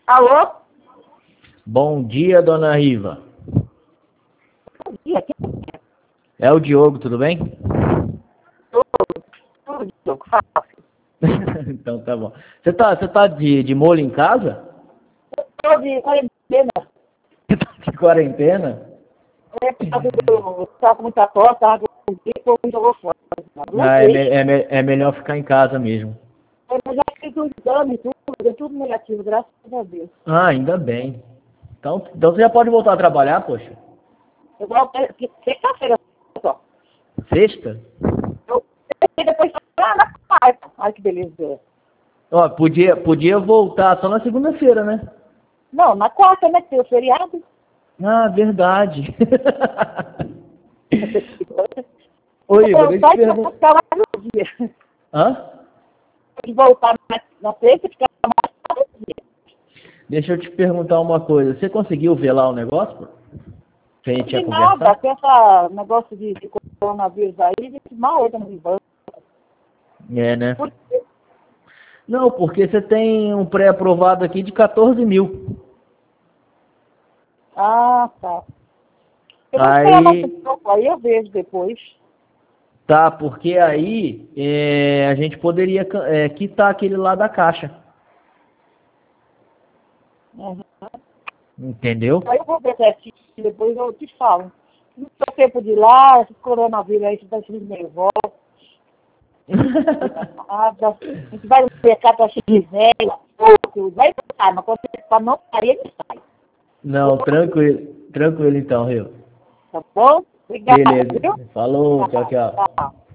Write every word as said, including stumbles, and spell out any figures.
Alô? Bom dia, dona Riva. Bom dia. É o Diogo, tudo bem? Tudo, tudo, Diogo, fácil. Então tá bom. Você tá, você tá de, de molho em casa? Estou de quarentena. Você tá de quarentena? É, estava com muita tosse, estava com gripe, me jogou fora. Ah, é, me- é, me- é melhor ficar em casa mesmo. Eu já fiz um exame e tudo, deu tudo negativo, graças a Deus. Ah, ainda bem. Então, então você já pode voltar a trabalhar, poxa. Eu voltei, que- sexta-feira só. Sexta? Eu e depois lá na quarta. Ai, que beleza. Ó, podia, podia voltar só na segunda-feira, né? Não, na quarta, né, que tem o feriado. Ah, verdade. Eu Oi, Iva, vou deixa eu voltar te e vou perguntar. ficar mais um dia. Hã? E voltar na, na sexta e ficar mais um dia. Deixa eu te perguntar uma coisa. Você conseguiu ver lá o negócio, pô? Que a gente De ia nada, conversar? com esse negócio de, de coronavírus aí, de mal entra no banco. É, né? Por quê? Não, porque você tem um pré-aprovado aqui de quatorze mil. Ah, tá. Eu vou esperar mais um Aí, pouco, aí eu vejo depois. tá, porque aí é, a gente poderia é, quitar aquele lá da caixa. Uhum. Entendeu? Aí eu vou ver certinho, depois eu te falo. No seu tempo de lá, esse coronavírus aí, você tá cheio de nervoso. Nada. A gente vai no mercado, tá cheio de velho, pouco, vai sai, mas quando você pra não sair, ele sai. Não, tranquilo. Tranquilo então, Rio. Tá bom? Obrigada, Beleza. viu? Falou, tchau, Tchau, tchau. tchau.